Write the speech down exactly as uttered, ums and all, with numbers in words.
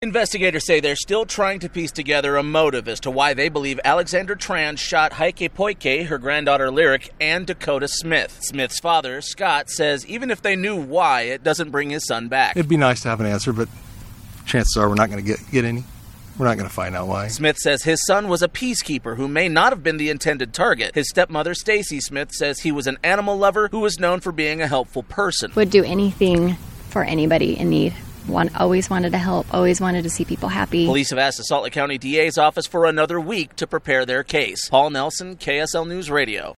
Investigators say they're still trying to piece together a motive as to why they believe Alexandra Tran shot Heike Poike, her granddaughter Lyric, and Dakota Smith. Smith's father, Scott, says even if they knew why, it doesn't bring his son back. It'd be nice to have an answer, but chances are we're not going to get get any. We're not going to find out why. Smith says his son was a peacekeeper who may not have been the intended target. His stepmother, Stacy Smith, says he was an animal lover who was known for being a helpful person. Would do anything for anybody in need. One always wanted to help, always wanted to see people happy. Police have asked the Salt Lake County D A's office for another week to prepare their case. Paul Nelson, K S L News Radio.